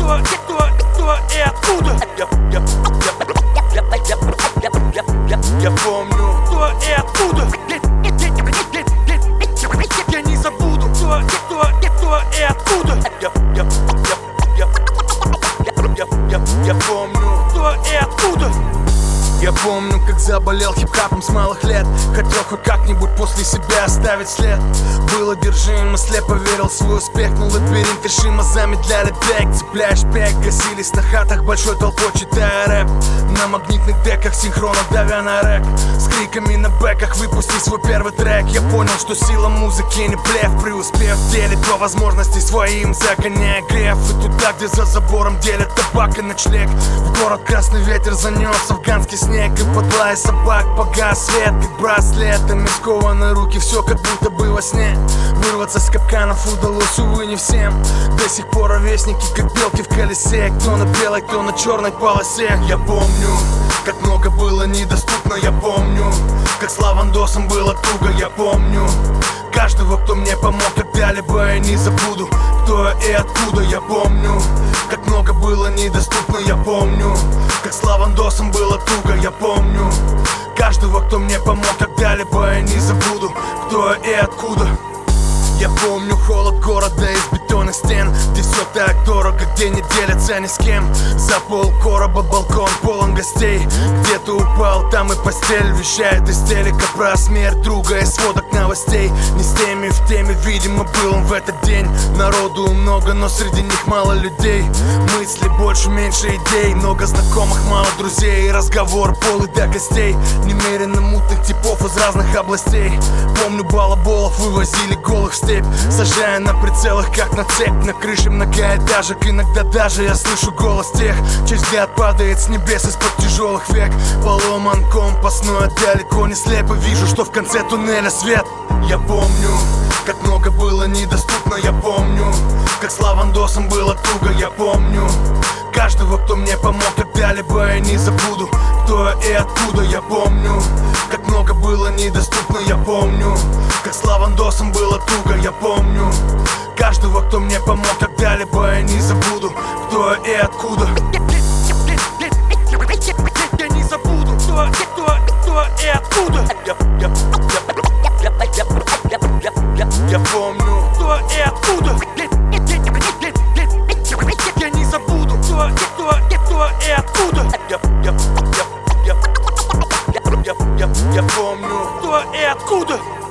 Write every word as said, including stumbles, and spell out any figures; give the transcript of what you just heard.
кто, кто, кто и откуда. Я, я, я, я, я, я, я, я, я помню, кто и откуда. Я не забуду, кто, кто, кто и откуда. Я, я, я, я, я, я, я помню, кто и откуда. Я помню, как заболел хип-хапом с малых лет. Хотел хоть как-нибудь после себя оставить след. Был одержим и слепо верил в свой успех. Но лабиринт решимо замедляли бег. Цепляешь бег, гасились на хатах большой толпой, читая рэп. На магнитных деках синхронно давя на рэк. С криками на бэках выпусти свой первый трек. Я понял, что сила музыки не блеф. Преуспев в деле по возможности своим, загоняя греф. И туда, где за забором делят табак и ночлег. В город красный ветер занес афганский снег. И под лай собак погас свет, как браслетами скованы руки, все как будто бы во сне. Вырваться с капканов удалось, увы, не всем. До сих пор ровесники, как белки в колесе. Кто на белой, кто на черной полосе. Я помню, как много было недоступно. Я помню, как с лавандосом было туго. Я помню каждого, кто мне помог когда-либо. Я не забуду, кто я и откуда. Я помню, как много было недоступно. Я помню, как с лавандосом было туго. Я помню каждого, кто мне помог когда-либо. Я не забуду, кто я и откуда. Я помню холод города из бетонных стен, где все так дорого, где не делятся ни с кем. За пол короба балкон полон гостей. Где-то упал, там и постель вещает из телека про смерть друга и сводок новостей. Не с теми в теме, видимо, был он в этот день. Народу много, но среди них мало людей. Мысли больше, меньше идей. Много знакомых, мало друзей. И разговор полый до гостей. Немерено мутных типов из разных областей. Помню, балаболов вывозили голых в степь, сажая на прицелах, как на цепь. На крыше многоэтажек, иногда даже я слышу голос тех, чей взгляд падает с небес из-под тяжелых век. Поломан компас, но я далеко не слепо вижу, что в конце туннеля свет. Я помню, как много было недоступно. Я помню, как с лавандосом было туго. Я помню каждого, кто мне помог когда-либо. Я не забуду, кто я и откуда. Я помню, как много было недоступно. Я помню, как с лавандосом было туго. Я помню каждого, кто мне помог когда-либо. Я не забуду, кто я и откуда. Я не забуду, кто, кто, кто и откуда. Я, я, я, я, я, я, я, я, я помню, кто и откуда. Я не забуду, кто, кто, кто и откуда. Я, я, я, я, я, я, я, я помню, кто и откуда.